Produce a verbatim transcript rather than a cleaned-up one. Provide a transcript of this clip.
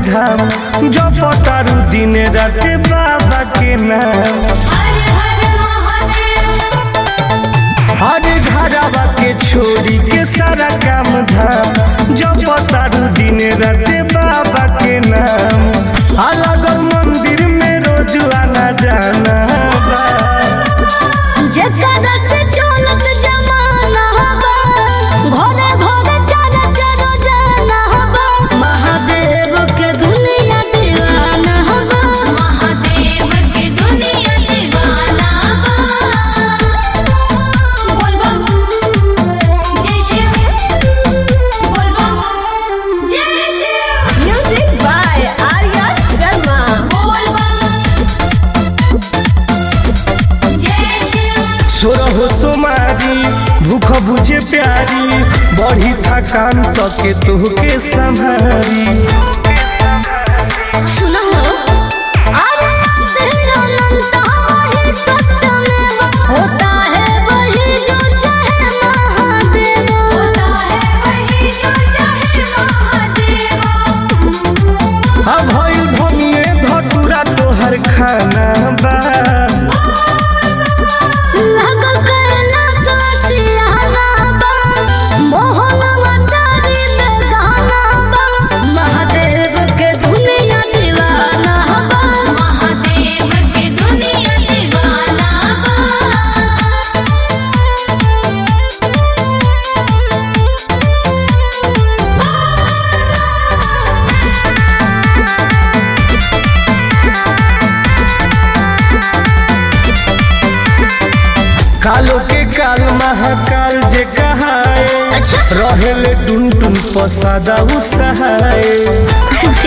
धाम जो पतारू दिन रात बाबा के नाम। हर घरवा के छोड़ी के सारा काम धाम जो पतारू दिन रात बाबा के नाम। अलग मंदिर में रोज आना जाना जकरा से चलत जमाना बा घरे घरे चल चलो जाना बा। महादेव के दुनिया दीवाना बा। महादेव के दुनिया दीवाना बा। बोल बम जय शिव बोल बम जय शिव। Music by Arya Sharma. बोल बम जय शिव। सोरहो सोमारी भूख बुझे प्यारी बढ़ी थकान तके तोहके संभारी। सुनो अरे तेरा अनंत ही सत्य में होता है वही जो चाहे महादेव। होता है वही जो चाहे महादेव। अब भइल भनिए धतुरा तोहर खाना बा। लगल कैलाश वासियाना बा। मोहन मटारी बेगाना बा। महादेव के दुनिया दीवाना बा। महादेव के दुनिया दीवाना बा। कालो के काल महाकाल जे कहाए अच्छा। रहेले टुन टुन पसादा उ सहाय।